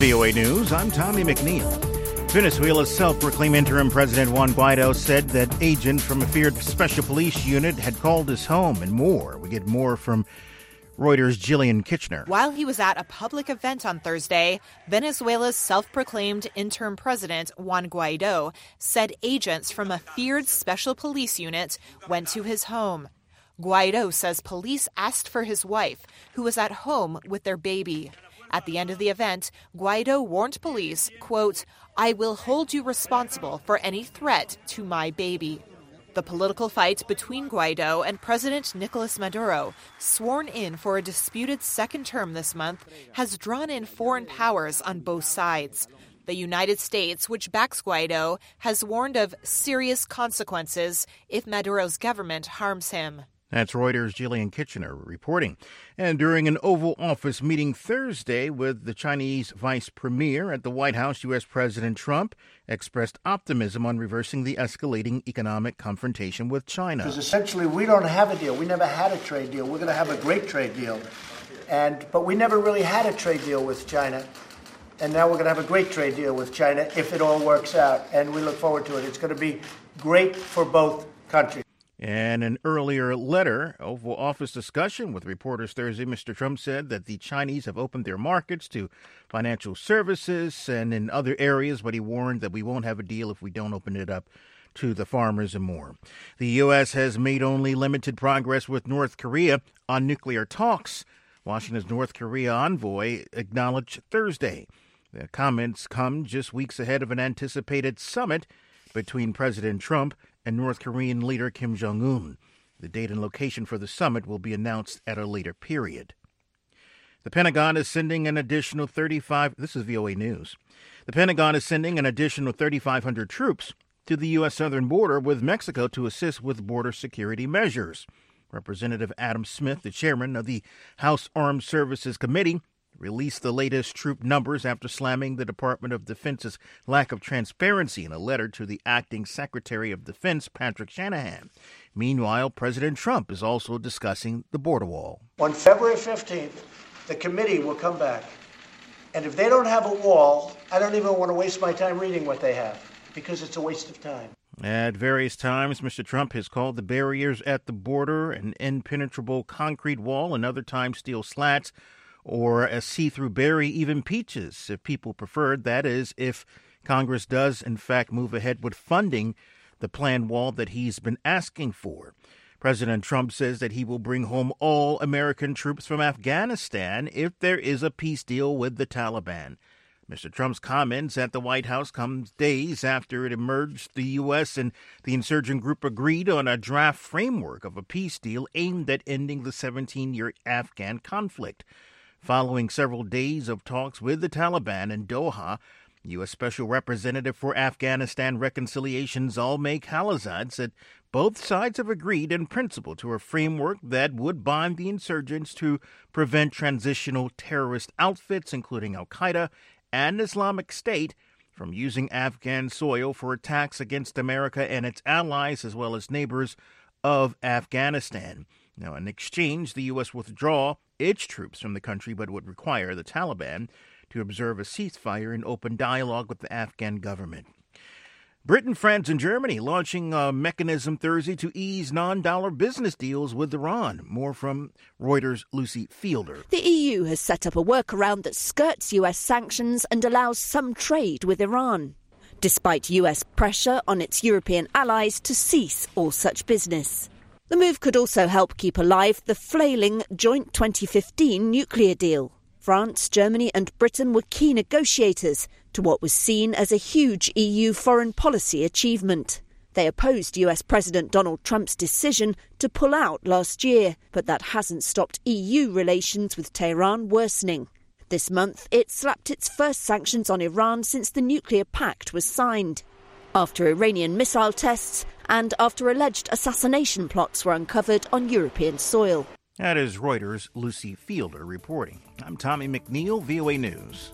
VOA News, I'm Tommy McNeil. Venezuela's self-proclaimed interim president Juan Guaido said that agents from a feared special police unit had called his home and more. We get more from Reuters' Jillian Kitchener. While he was at a public event on Thursday, Venezuela's self-proclaimed interim president Juan Guaido said agents from a feared special police unit went to his home. Guaido says police asked for his wife, who was at home with their baby. At the end of the event, Guaido warned police, quote, "I will hold you responsible for any threat to my baby." The political fight between Guaido and President Nicolas Maduro, sworn in for a disputed second term this month, has drawn in foreign powers on both sides. The United States, which backs Guaido, has warned of serious consequences if Maduro's government harms him. That's Reuters' Jillian Kitchener reporting. And during an Oval Office meeting Thursday with the Chinese vice premier at the White House, U.S. President Trump expressed optimism on reversing the escalating economic confrontation with China. Because essentially we don't have a deal. We never had a trade deal. We're going to have a great trade deal. But we never really had a trade deal with China. And now we're going to have a great trade deal with China if it all works out. And we look forward to it. It's going to be great for both countries. In an earlier letter, Oval Office discussion with reporters Thursday, Mr. Trump said that the Chinese have opened their markets to financial services and in other areas, but he warned that we won't have a deal if we don't open it up to the farmers and more. The U.S. has made only limited progress with North Korea on nuclear talks. Washington's North Korea envoy acknowledged Thursday. The comments come just weeks ahead of an anticipated summit between President Trump and North Korean leader Kim Jong-un. The date and location for the summit will be announced at a later period. The Pentagon is sending an additional This is VOA News. The Pentagon is sending an additional 3,500 troops to the U.S. southern border with Mexico to assist with border security measures. Representative Adam Smith, the chairman of the House Armed Services Committee, released the latest troop numbers after slamming the Department of Defense's lack of transparency in a letter to the acting Secretary of Defense, Patrick Shanahan. Meanwhile, President Trump is also discussing the border wall. On February 15th, the committee will come back. And if they don't have a wall, I don't even want to waste my time reading what they have, because it's a waste of time. At various times, Mr. Trump has called the barriers at the border an impenetrable concrete wall, and other times steel slats, or a see-through berry, even peaches, if people preferred. That is, if Congress does, in fact, move ahead with funding the planned wall that he's been asking for. President Trump says that he will bring home all American troops from Afghanistan if there is a peace deal with the Taliban. Mr. Trump's comments at the White House come days after it emerged the U.S. and the insurgent group agreed on a draft framework of a peace deal aimed at ending the 17-year Afghan conflict. Following several days of talks with the Taliban in Doha, U.S. Special Representative for Afghanistan Reconciliation Zalmay Khalilzad said both sides have agreed in principle to a framework that would bind the insurgents to prevent transitional terrorist outfits, including al-Qaeda and Islamic State, from using Afghan soil for attacks against America and its allies, as well as neighbors of Afghanistan. Now, in exchange, the U.S. withdraw its troops from the country, but would require the Taliban to observe a ceasefire and open dialogue with the Afghan government. Britain, France, and Germany launching a mechanism Thursday to ease non-dollar business deals with Iran. More from Reuters' Lucy Fielder. The EU has set up a workaround that skirts US sanctions and allows some trade with Iran, despite US pressure on its European allies to cease all such business. The move could also help keep alive the flailing joint 2015 nuclear deal. France, Germany and Britain were key negotiators to what was seen as a huge EU foreign policy achievement. They opposed US President Donald Trump's decision to pull out last year, but that hasn't stopped EU relations with Tehran worsening. This month, it slapped its first sanctions on Iran since the nuclear pact was signed, after Iranian missile tests and after alleged assassination plots were uncovered on European soil. That is Reuters' Lucy Fielder reporting. I'm Tommy McNeil, VOA News.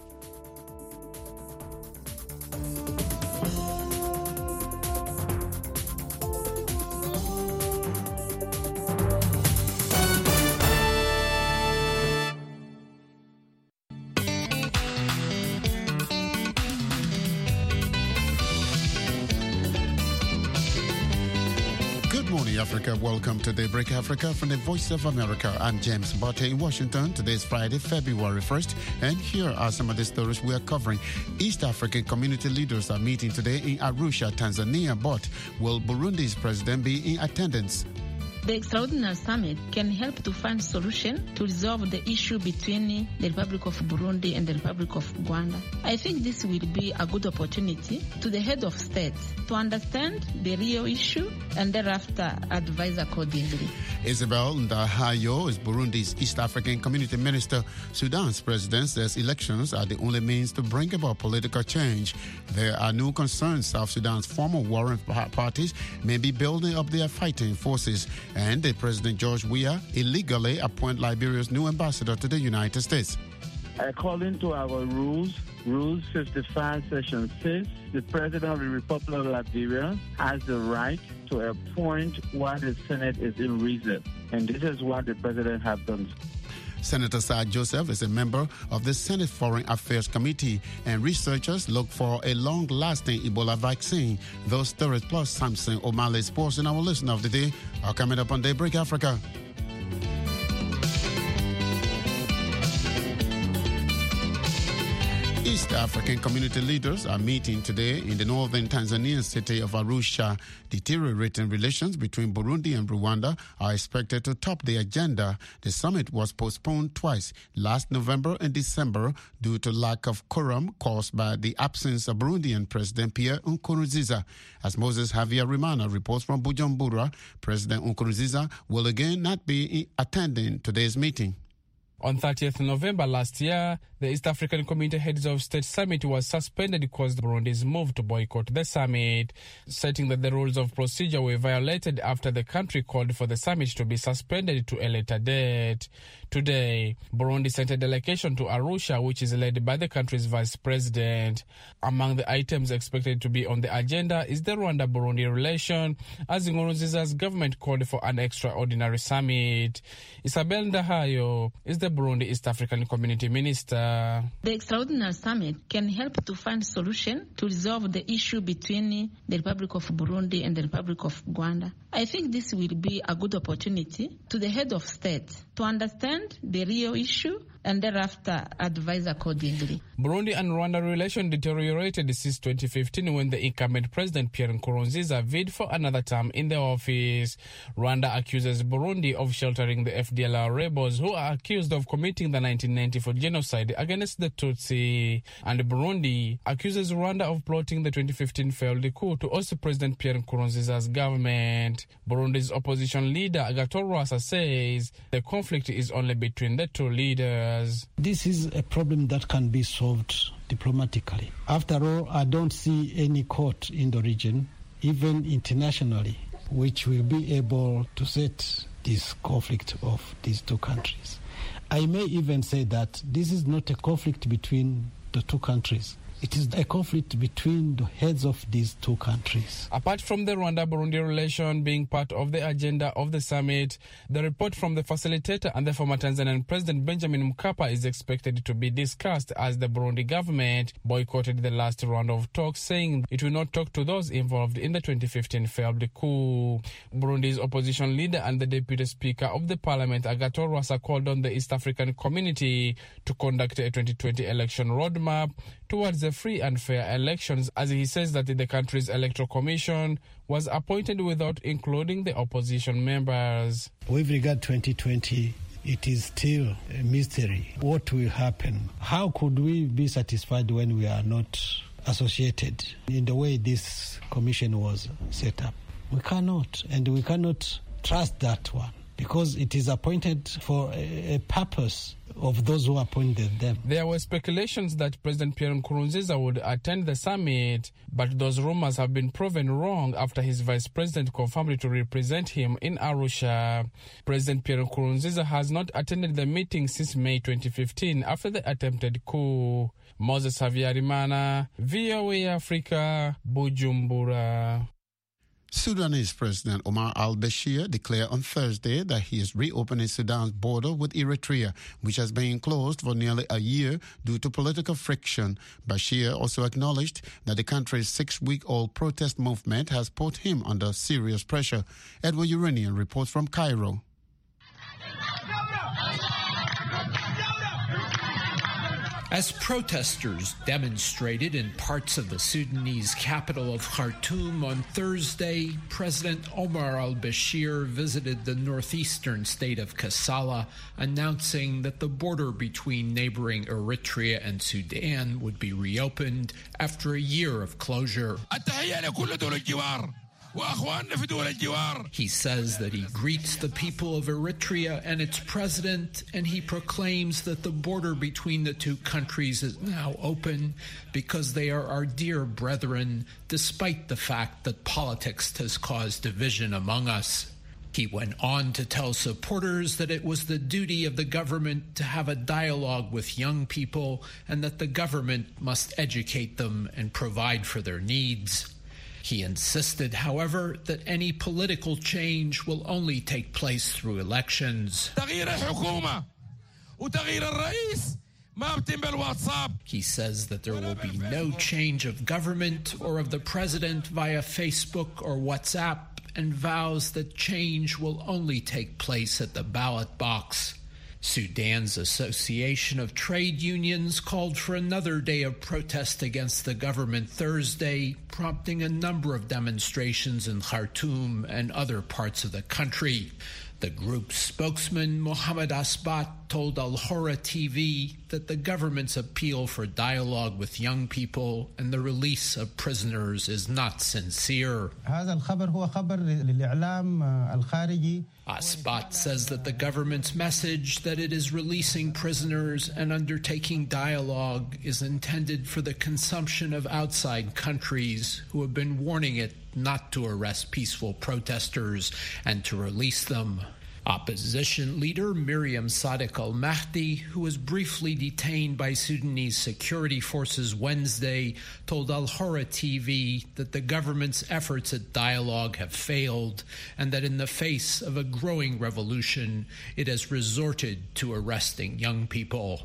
morning, Africa. Welcome to Daybreak Africa from the Voice of America. I'm James Botte in Washington. Today is Friday, February 1st, and here are some of the stories we are covering. East African community leaders are meeting today in Arusha, Tanzania, but will Burundi's president be in attendance? The extraordinary summit can help to find solution to resolve the issue between the Republic of Burundi and the Republic of Rwanda. I think this will be a good opportunity to the head of state to understand the real issue and thereafter advise accordingly. Isabel Ndahayo is Burundi's East African Community Minister. Sudan's president says elections are the only means to bring about political change. There are no concerns South Sudan's former warring parties may be building up their fighting forces. And President George Weah illegally appoint Liberia's new ambassador to the United States. According to our rules 55, Section 6, the President of the Republic of Liberia has the right to appoint while the Senate is in recess. And this is what the President has done. Senator Saad Joseph is a member of the Senate Foreign Affairs Committee, and researchers look for a long-lasting Ebola vaccine. Those stories plus Samson O'Malley Sports in our Listener of the Day are coming up on Daybreak Africa. East African community leaders are meeting today in the northern Tanzanian city of Arusha. Deteriorating relations between Burundi and Rwanda are expected to top the agenda. The summit was postponed twice, last November and December, due to lack of quorum caused by the absence of Burundian President Pierre Nkurunziza. As Moses Javier Rimana reports from Bujumbura, President Nkurunziza will again not be attending today's meeting. On 30th November last year, the East African Community Heads of State Summit was suspended because Burundi's move to boycott the summit, citing that the rules of procedure were violated after the country called for the summit to be suspended to a later date. Today, Burundi sent a delegation to Arusha, which is led by the country's vice president. Among the items expected to be on the agenda is the Rwanda-Burundi relation, as Nkurunziza's government called for an extraordinary summit. Isabel Ndahayo is the Burundi East African Community Minister. The extraordinary summit can help to find solution to resolve the issue between the Republic of Burundi and the Republic of Rwanda. I think this will be a good opportunity to the head of state to understand the real issue and thereafter advise accordingly. Burundi and Rwanda relation deteriorated since 2015 when the incumbent President Pierre Nkurunziza bid for another term in the office. Rwanda accuses Burundi of sheltering the FDLR rebels who are accused of committing the 1994 genocide against the Tutsi. And Burundi accuses Rwanda of plotting the 2015 failed coup to oust President Pierre Nkurunziza's government. Burundi's opposition leader Agathon Rwasa says the conflict is only between the two leaders. This is a problem that can be solved diplomatically. After all, I don't see any court in the region, even internationally, which will be able to set this conflict of these two countries. I may even say that this is not a conflict between the two countries. It is a conflict between the heads of these two countries. Apart from the Rwanda-Burundi relation being part of the agenda of the summit, the report from the facilitator and the former Tanzanian President Benjamin Mkapa is expected to be discussed as the Burundi government boycotted the last round of talks, saying it will not talk to those involved in the 2015 failed coup. Burundi's opposition leader and the deputy speaker of the parliament, Agathon Rwasa, called on the East African community to conduct a 2020 election roadmap towards the free and fair elections, as he says that the country's electoral commission was appointed without including the opposition members. With regard to 2020, it is still a mystery. What will happen? How could we be satisfied when we are not associated in the way this commission was set up? We cannot, and we cannot trust that one, because it is appointed for a purpose of those who appointed them. There were speculations that President Pierre Nkurunziza would attend the summit, but those rumors have been proven wrong after his vice president confirmed to represent him in Arusha. President Pierre Nkurunziza has not attended the meeting since May 2015 after the attempted coup. Moses Javier Rimana, VOA Africa, Bujumbura. Sudanese President Omar al-Bashir declared on Thursday that he is reopening Sudan's border with Eritrea, which has been closed for nearly a year due to political friction. Bashir also acknowledged that the country's 6-week-old protest movement has put him under serious pressure. Edward Uranian reports from Cairo. As protesters demonstrated in parts of the Sudanese capital of Khartoum on Thursday, President Omar al-Bashir visited the northeastern state of Kassala, announcing that the border between neighboring Eritrea and Sudan would be reopened after a year of closure. He says that he greets the people of Eritrea and its president, and he proclaims that the border between the two countries is now open because they are our dear brethren, despite the fact that politics has caused division among us. He went on to tell supporters that it was the duty of the government to have a dialogue with young people and that the government must educate them and provide for their needs. He insisted, however, that any political change will only take place through elections. He says that there will be no change of government or of the president via Facebook or WhatsApp, and vows that change will only take place at the ballot box. Sudan's Association of Trade Unions called for another day of protest against the government Thursday, prompting a number of demonstrations in Khartoum and other parts of the country. The group's spokesman, Mohammed Asbat, told Al Hora TV that the government's appeal for dialogue with young people and the release of prisoners is not sincere. Asbat says that the government's message that it is releasing prisoners and undertaking dialogue is intended for the consumption of outside countries who have been warning it not to arrest peaceful protesters and to release them. Opposition leader Miriam Sadiq al-Mahdi, who was briefly detained by Sudanese security forces Wednesday, told Al Hora TV that the government's efforts at dialogue have failed and that in the face of a growing revolution, it has resorted to arresting young people.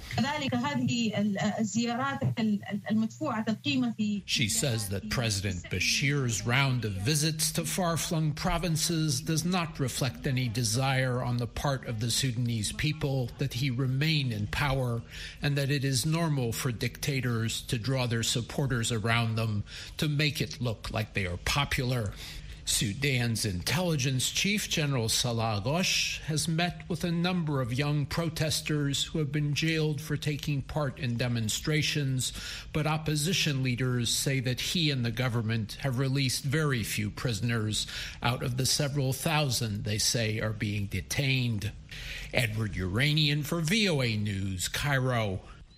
She says that President Bashir's round of visits to far-flung provinces does not reflect any desire on the part of the Sudanese people that he remain in power, and that it is normal for dictators to draw their supporters around them to make it look like they are popular. Sudan's intelligence chief, General Salah Ghosh, has met with a number of young protesters who have been jailed for taking part in demonstrations, but opposition leaders say that he and the government have released very few prisoners out of the several thousand they say are being detained. Edward Uranian for VOA News, Cairo.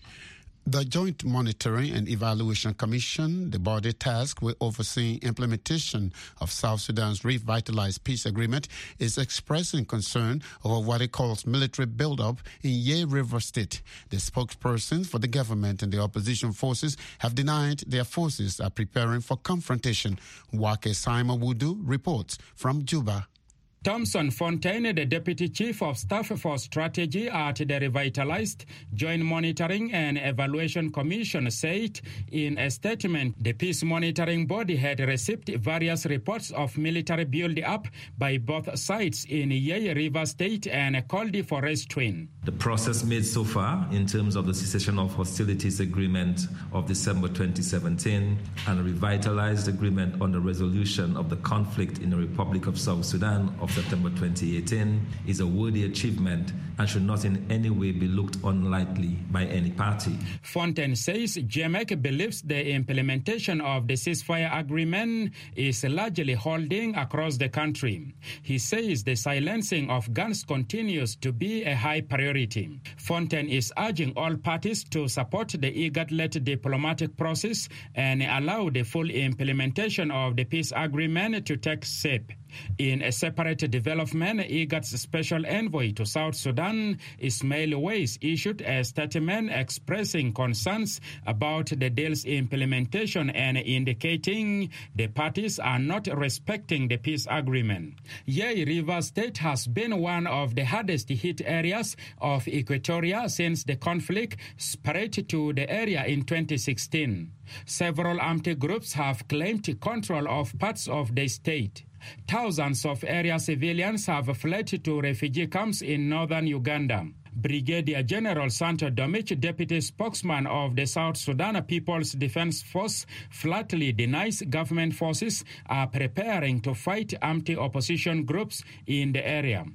The Joint Monitoring and Evaluation Commission, the body tasked with overseeing implementation of South Sudan's revitalized peace agreement, is expressing concern over what it calls military buildup in Ye River State. The spokespersons for the government and the opposition forces have denied their forces are preparing for confrontation. Wake Saima Wudu reports from Juba. Thomson Fontaine, the Deputy Chief of Staff for Strategy at the Revitalized Joint Monitoring and Evaluation Commission, said in a statement the peace monitoring body had received various reports of military build-up by both sides in Ye River State and called for restraint. The process made so far in terms of the cessation of hostilities agreement of December 2017 and a revitalized agreement on the resolution of the conflict in the Republic of South Sudan of September 2018 is a worthy achievement and should not in any way be looked on lightly by any party. Fontaine says JMAC believes the implementation of the ceasefire agreement is largely holding across the country. He says the silencing of guns continues to be a high priority. Fontaine is urging all parties to support the IGAD-led diplomatic process and allow the full implementation of the peace agreement to take shape. In a separate development, IGAD's special envoy to South Sudan, Ismail Weiss, issued a statement expressing concerns about the deal's implementation and indicating the parties are not respecting the peace agreement. Yei River State has been one of the hardest hit areas of Equatoria since the conflict spread to the area in 2016. Several armed groups have claimed control of parts of the state. Thousands of area civilians have fled to refugee camps in northern Uganda. Brigadier General Santo Domich, deputy spokesman of the South Sudan People's Defense Force, flatly denies government forces are preparing to fight anti-opposition groups in the area.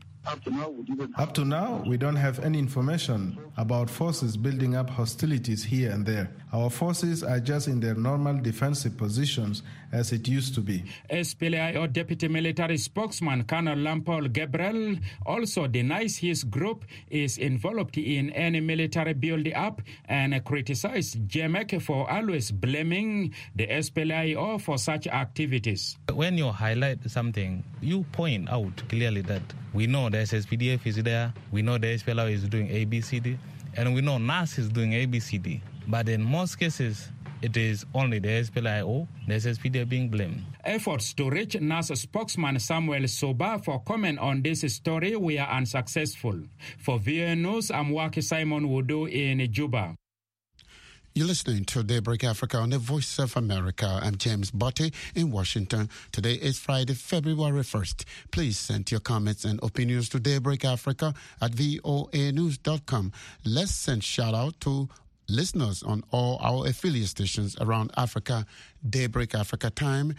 Up to now, we don't have any information about forces building up hostilities here and there. Our forces are just in their normal defensive positions as it used to be. SPLIO Deputy Military Spokesman Colonel Lampol Gabriel also denies his group is involved in any military build-up and criticized JMEC for always blaming the SPLIO for such activities. When you highlight something, you point out clearly that we know the SSPDF is there, we know the SPLIO is doing ABCD, and we know NAS is doing ABCD. But in most cases, it is only the SPLIO, the SSPDF being blamed. Efforts to reach NAS spokesman Samuel Soba for comment on this story were unsuccessful. For VOA News, I'm Waki Simon Wudu in Juba. You're listening to Daybreak Africa on the Voice of America. I'm James Botte in Washington. Today is Friday, February 1st. Please send your comments and opinions to Daybreak Africa at voanews.com. Let's send shout out to listeners on all our affiliate stations around Africa. Daybreak Africa time,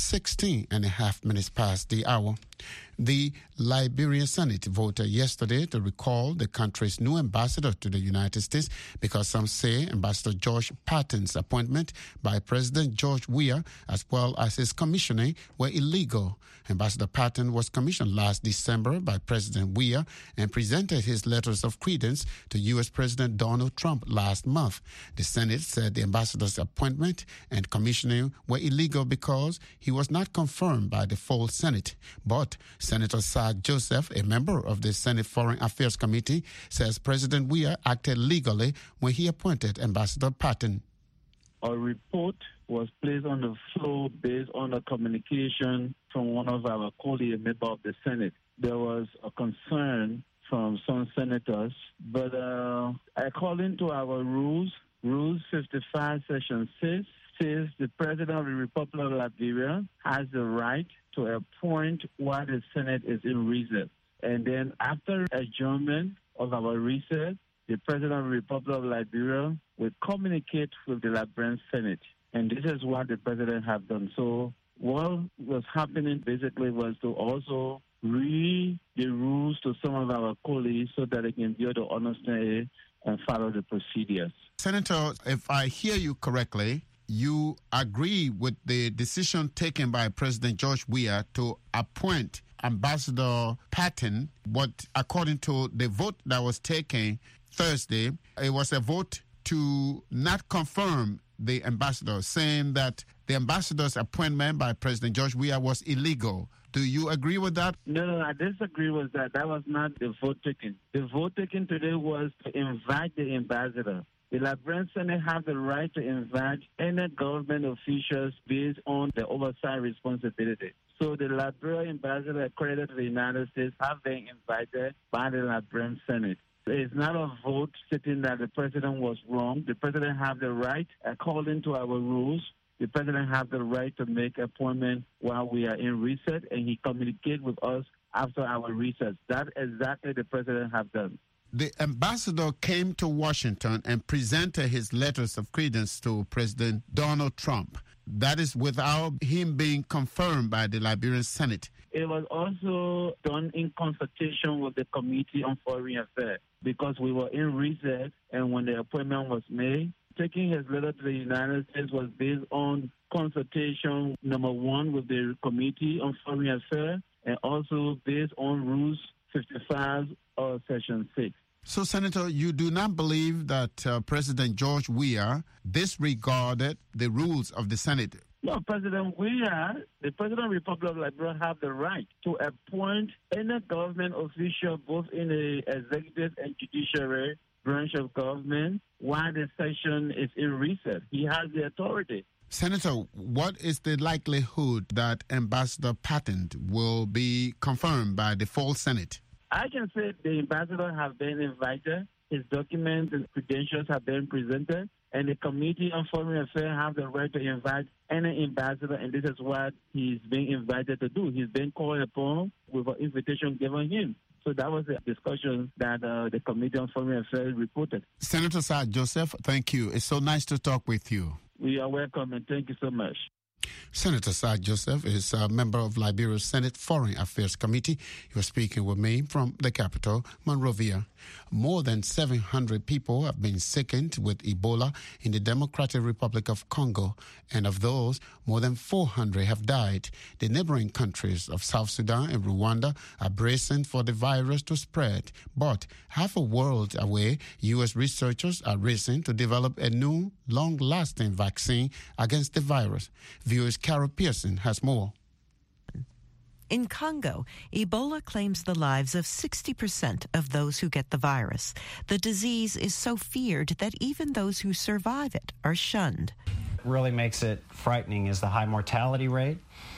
16 and a half minutes past the hour. The Liberian Senate voted yesterday to recall the country's new ambassador to the United States because some say Ambassador George Patton's appointment by President George Weah as well as his commissioning were illegal. Ambassador Patton was commissioned last December by President Weah and presented his letters of credence to U.S. President Donald Trump last month. The Senate said the ambassador's appointment and commissioning were illegal because he was not confirmed by the full Senate. But Senator Zach Joseph, a member of the Senate Foreign Affairs Committee, says President Weah acted legally when he appointed Ambassador Patton. A report was placed on the floor based on a communication from one of our colleagues, a member of the Senate. There was a concern from some senators, but according to our rules, Rule 55, Section 6, says the President of the Republic of Liberia has the right to appoint while the Senate is in recess. And then after adjournment of our recess, the President of the Republic of Liberia will communicate with the Liberian Senate. And this is what the President has done. So what was happening basically was to also read the rules to some of our colleagues so that they can be able to understand it and follow the procedures. Senator, if I hear you correctly, you agree with the decision taken by President George Weah to appoint Ambassador Patton, but according to the vote that was taken Thursday, it was a vote to not confirm the ambassador, saying that the ambassador's appointment by President George Weah was illegal. Do you agree with that? No, I disagree with that. That was not the vote taken. The vote taken today was to invite the ambassador. The Liberian Senate have the right to invite any government officials based on the oversight responsibility. So the Liberian ambassador accredited to the United States have been invited by the Liberian Senate. It's not a vote stating that the president was wrong. The president have the right, according to our rules, the president have the right to make appointment while we are in recess, and he communicate with us after our recess. That exactly the president have done. The ambassador came to Washington and presented his letters of credence to President Donald Trump. That is without him being confirmed by the Liberian Senate. It was also done in consultation with the Committee on Foreign Affairs because we were in recess, and when the appointment was made, taking his letter to the United States was based on consultation, number one, with the Committee on Foreign Affairs, and also based on Rules 55 or Section 6. So, Senator, you do not believe that President George Weah disregarded the rules of the Senate? No, President the President of the Republic of Liberia have the right to appoint any government official, both in the executive and judiciary branch of government, while the session is in recess. He has the authority. Senator, what is the likelihood that Ambassador Patton will be confirmed by the full Senate? I can say the ambassador has been invited, his documents and credentials have been presented, and the Committee on Foreign Affairs have the right to invite any ambassador, and this is what he's being invited to do. He's been called upon with an invitation given him. So that was the discussion that the Committee on Foreign Affairs reported. Senator Sir Joseph, thank you. It's so nice to talk with you. We are welcome, and thank you so much. Senator Sir Joseph is a member of Liberia's Senate Foreign Affairs Committee. He was speaking with me from the capital, Monrovia. More than 700 people have been sickened with Ebola in the Democratic Republic of Congo, and of those, more than 400 have died. The neighboring countries of South Sudan and Rwanda are bracing for the virus to spread. But half a world away, U.S. researchers are racing to develop a new, long-lasting vaccine against the virus. VOA's Carol Pearson has more. In Congo, Ebola claims the lives of 60% of those who get the virus. The disease is so feared that even those who survive it are shunned. What really makes it frightening is the high mortality rate,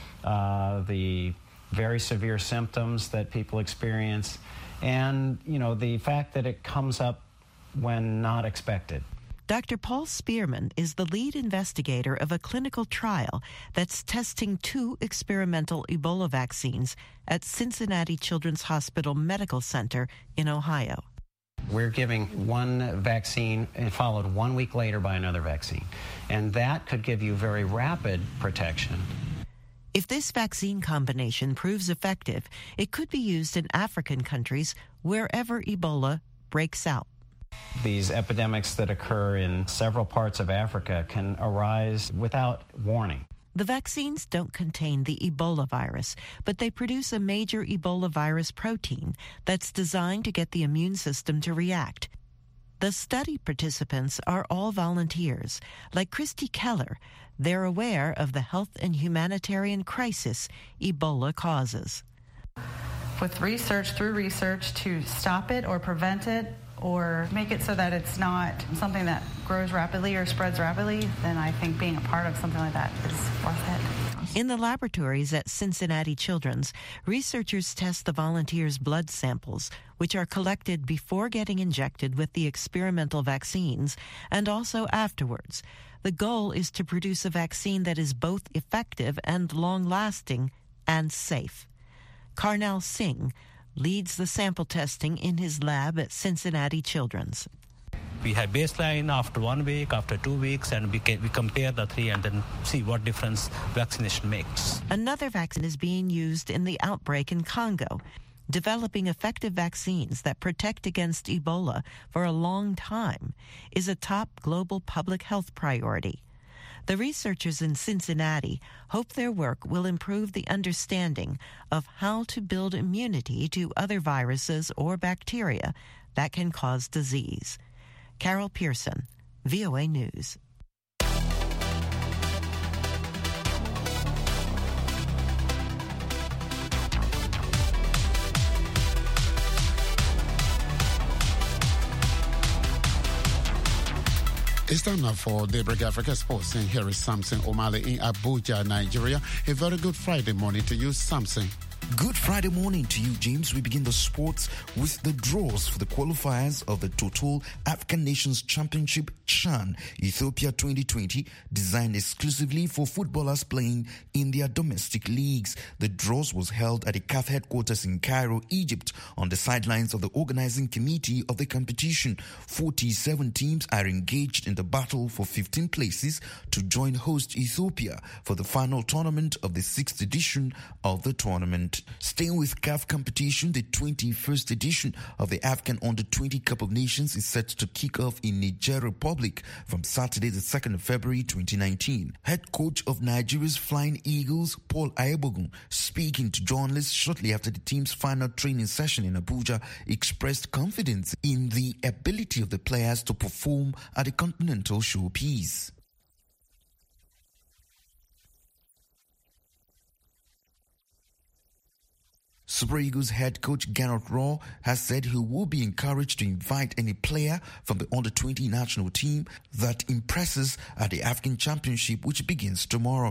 the very severe symptoms that people experience, and, the fact that it comes up when not expected. Dr. Paul Spearman is the lead investigator of a clinical trial that's testing 2 experimental Ebola vaccines at Cincinnati Children's Hospital Medical Center in Ohio. We're giving one vaccine and followed 1 week later by another vaccine, and that could give you very rapid protection. If this vaccine combination proves effective, it could be used in African countries wherever Ebola breaks out. These epidemics that occur in several parts of Africa can arise without warning. The vaccines don't contain the Ebola virus, but they produce a major Ebola virus protein that's designed to get the immune system to react. The study participants are all volunteers. Like Christy Keller, they're aware of the health and humanitarian crisis Ebola causes. With research to stop it or prevent it, or make it so that it's not something that grows rapidly or spreads rapidly, then I think being a part of something like that is worth it. In the laboratories at Cincinnati Children's, researchers test the volunteers' blood samples, which are collected before getting injected with the experimental vaccines and also afterwards. The goal is to produce a vaccine that is both effective and long-lasting and safe. Karnal Singh leads the sample testing in his lab at Cincinnati Children's. We have baseline after 1 week, after 2 weeks, and we compare the 3 and then see what difference vaccination makes. Another vaccine is being used in the outbreak in Congo. Developing effective vaccines that protect against Ebola for a long time is a top global public health priority. The researchers in Cincinnati hope their work will improve the understanding of how to build immunity to other viruses or bacteria that can cause disease. Carol Pearson, VOA News. It's time now for Daybreak Africa Sports, and here is Samson O'Malley in Abuja, Nigeria. A very good Friday morning to you, Samson. Good Friday morning to you, James. We begin the sports with the draws for the qualifiers of the Total African Nations Championship CHAN Ethiopia 2020, designed exclusively for footballers playing in their domestic leagues. The draws was held at the CAF headquarters in Cairo, Egypt, on the sidelines of the organizing committee of the competition. 47 teams are engaged in the battle for 15 places to join host Ethiopia for the final tournament of the 6th edition of the tournament. Staying with CAF competition, the 21st edition of the African Under-20 Cup of Nations is set to kick off in Niger Republic from Saturday the 2nd of February 2019. Head coach of Nigeria's Flying Eagles, Paul Ayebogun, speaking to journalists shortly after the team's final training session in Abuja, expressed confidence in the ability of the players to perform at the Continental Showpiece. Super Eagles head coach Gernot Rohr has said he will be encouraged to invite any player from the under-20 national team that impresses at the African Championship, which begins tomorrow.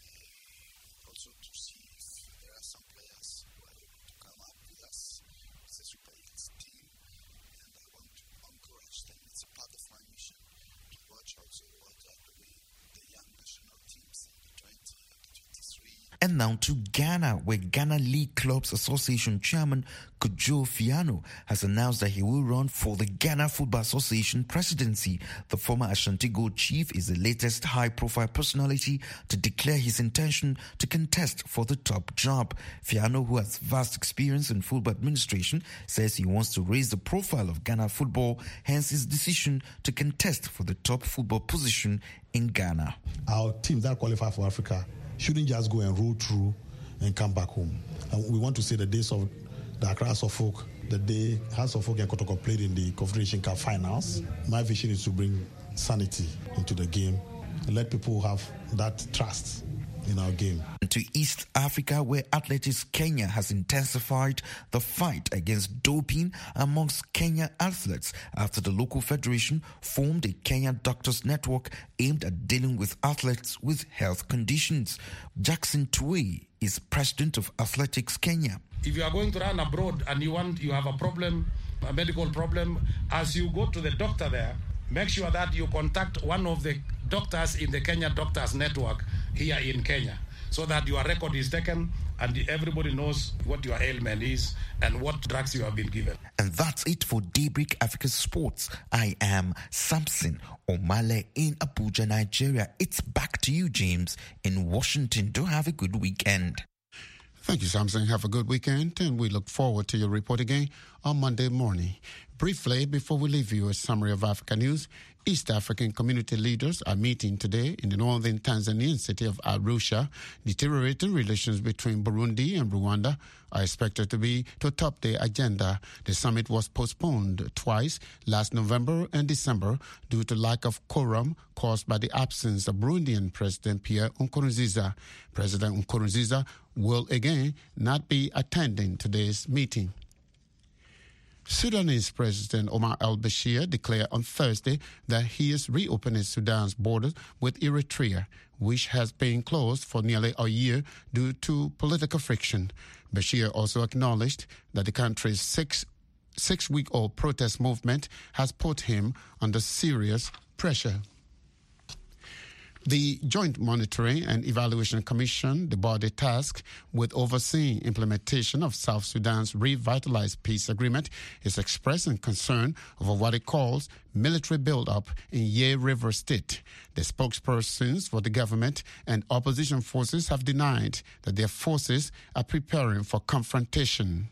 And now to Ghana, where Ghana League Clubs Association Chairman Kojo Fiano has announced that he will run for the Ghana Football Association presidency. The former Ashanti Gold chief is the latest high-profile personality to declare his intention to contest for the top job. Fiano, who has vast experience in football administration, says he wants to raise the profile of Ghana football, hence his decision to contest for the top football position in Ghana. Our teams that qualify for Africa shouldn't just go and roll through and come back home. And we want to see the days of the Accra Suffolk, the day Suffolk and Kotoko played in the Confederation Cup finals. My vision is to bring sanity into the game and let people have that trust in our game. To East Africa, where Athletics Kenya has intensified the fight against doping amongst Kenya athletes after the local federation formed a Kenya Doctors Network aimed at dealing with athletes with health conditions. Jackson Tway is president of Athletics Kenya. If you are going to run abroad and you have a problem, a medical problem, as you go to the doctor there, make sure that you contact one of the doctors in the Kenya Doctors Network here in Kenya, so that your record is taken and everybody knows what your ailment is and what drugs you have been given. And that's it for Daybreak Africa Sports. I am Samson Omale in Abuja, Nigeria. It's back to you, James, in Washington. Do have a good weekend. Thank you, Samson. Have a good weekend, and we look forward to your report again on Monday morning. Briefly, before we leave you a summary of Africa news, East African community leaders are meeting today in the northern Tanzanian city of Arusha. Deteriorating relations between Burundi and Rwanda are expected to top the agenda. The summit was postponed twice, last November and December, due to lack of quorum caused by the absence of Burundian President Pierre Nkurunziza. President Nkurunziza will again not be attending today's meeting. Sudanese President Omar al-Bashir declared on Thursday that he is reopening Sudan's borders with Eritrea, which has been closed for nearly a year due to political friction. Bashir also acknowledged that the country's six-week-old protest movement has put him under serious pressure. The Joint Monitoring and Evaluation Commission, the body tasked with overseeing implementation of South Sudan's revitalized peace agreement, is expressing concern over what it calls military buildup in Ye River State. The spokespersons for the government and opposition forces have denied that their forces are preparing for confrontation.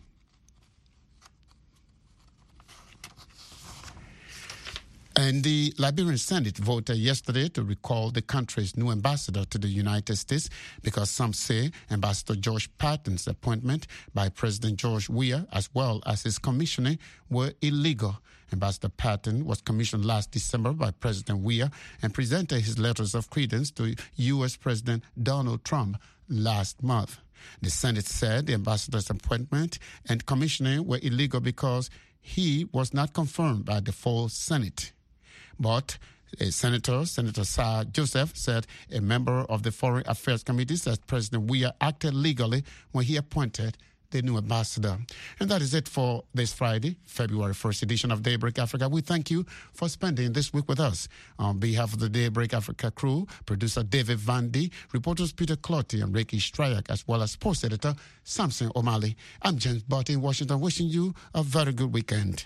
And the Liberian Senate voted yesterday to recall the country's new ambassador to the United States because some say Ambassador George Patton's appointment by President George Weah, as well as his commissioning, were illegal. Ambassador Patton was commissioned last December by President Weah and presented his letters of credence to U.S. President Donald Trump last month. The Senate said the ambassador's appointment and commissioning were illegal because he was not confirmed by the full Senate. But Senator Sir Joseph said a member of the Foreign Affairs Committee said President Weah acted legally when he appointed the new ambassador. And that is it for this Friday, February 1st edition of Daybreak Africa. We thank you for spending this week with us. On behalf of the Daybreak Africa crew, producer David Vandy, reporters Peter Clotty and Ricky Stryak, as well as sports editor Samson O'Malley, I'm James Barton in Washington, wishing you a very good weekend.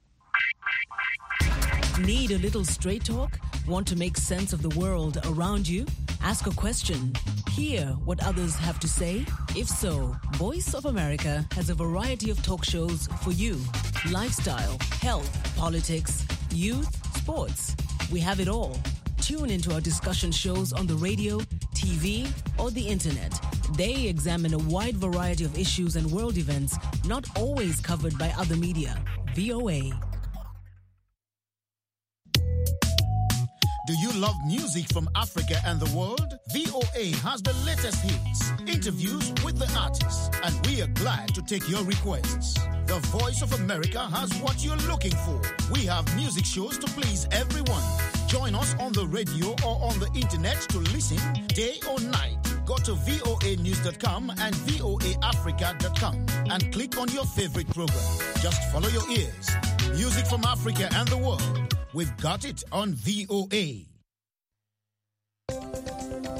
Need a little straight talk? Want to make sense of the world around you? Ask a question. Hear what others have to say? If so, Voice of America has a variety of talk shows for you. Lifestyle, health, politics, youth, sports. We have it all. Tune into our discussion shows on the radio, TV, or the internet. They examine a wide variety of issues and world events not always covered by other media. VOA. Do you love music from Africa and the world? VOA has the latest hits, interviews with the artists, and we are glad to take your requests. The Voice of America has what you're looking for. We have music shows to please everyone. Join us on the radio or on the internet to listen day or night. Go to voanews.com and voaafrica.com and click on your favorite program. Just follow your ears. Music from Africa and the world. We've got it on VOA.